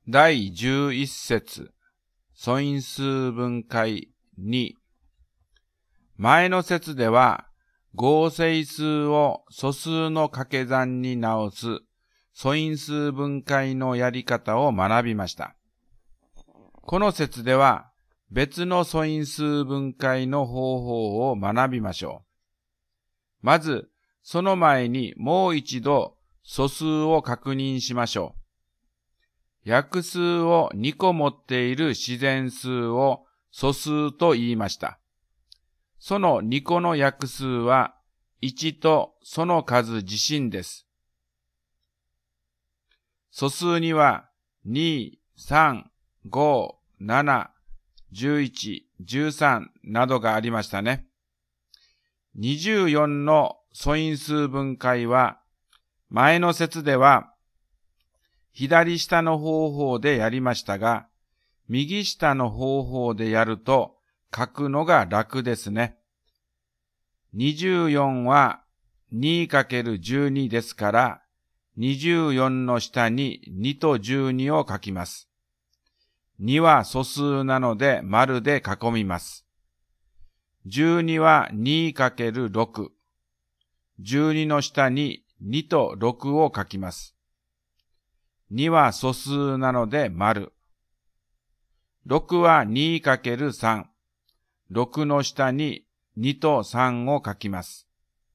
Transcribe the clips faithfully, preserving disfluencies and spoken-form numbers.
第じゅういっ節、素因数分解に。前の節では、合整数を素数の掛け算に直す素因数分解のやり方を学びました。この節では、別の素因数分解の方法を学びましょう。まず、その前にもう一度素数を確認しましょう。約数をにこ持っている自然数を素数と言いました。そのにこの約数はいちとその数自身です。素数にはに、さん、ご、なな、じゅういち、じゅうさんなどがありましたね。にじゅうよんの素因数分解は、前の節では左下の方法でやりましたが、右下の方法でやると書くのが楽ですね。にじゅうよんは にかけるじゅうに ですから、にじゅうよんの下ににとじゅうにを書きます。には素数なので丸で囲みます。じゅうには にかけるろく。じゅうにの下ににとろくを書きます。には素数なので丸。ろくは にかけるさん。ろくの下ににとさんを書きます。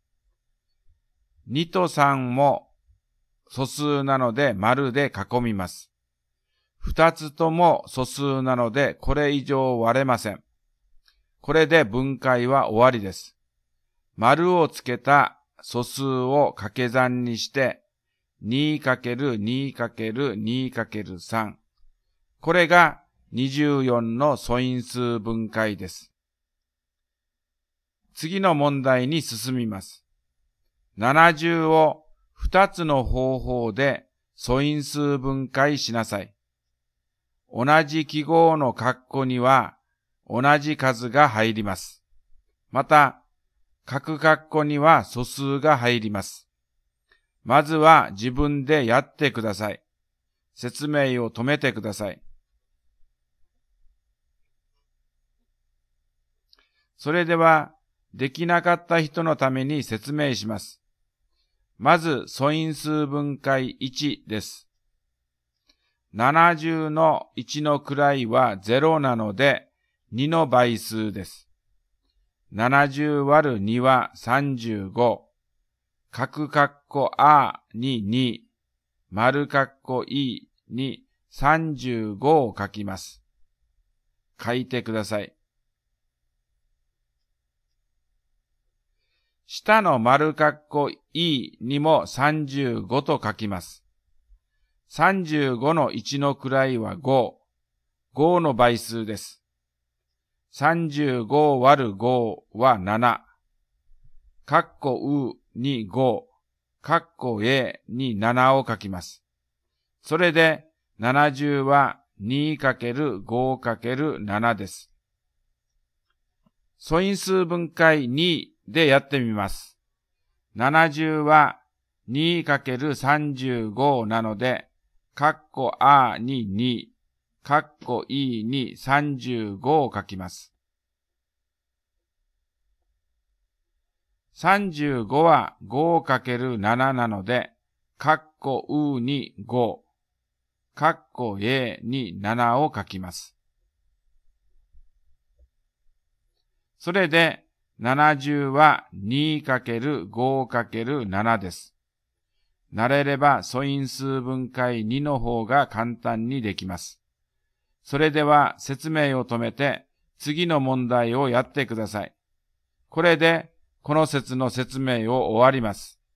にとさんも素数なので丸で囲みます。ふたつとも素数なのでこれ以上割れません。これで分解は終わりです。丸をつけた素数を掛け算にして、にかけるにかけるにかけるさん。これがにじゅうよんの素因数分解です。次の問題に進みます。ななじゅうをふたつの方法で素因数分解しなさい。同じ記号の括弧には同じ数が入ります。また、各括弧には素数が入ります。まずは自分でやってください。説明を止めてください。それでは、できなかった人のために説明します。まず、素因数分解いちです。ななじゅうのいちの位はゼロなので、にの倍数です。ななじゅうわるにはさんじゅうご。角括弧 あ にに、丸括弧 い にさんじゅうごを書きます。書いてください。下の丸括弧 い にもさんじゅうごと書きます。さんじゅうごのいちの位はご。ごの倍数です。さんじゅうごわるごはなな。括弧うにご、括弧 a にななを書きます。それでななじゅうは にかけるごかけるなな です。素因数分解にでやってみます。ななじゅうは にかけるさんじゅうご なので、括弧 あ にに、括弧 い にさんじゅうごを書きます。さんじゅうごは ごかけるなな なので、括弧うにご、括弧 a にななを書きます。それで、ななじゅうは にかけるごかけるなな です。慣れれば素因数分解にの方が簡単にできます。それでは説明を止めて、次の問題をやってください。これで、この節の説明を終わります。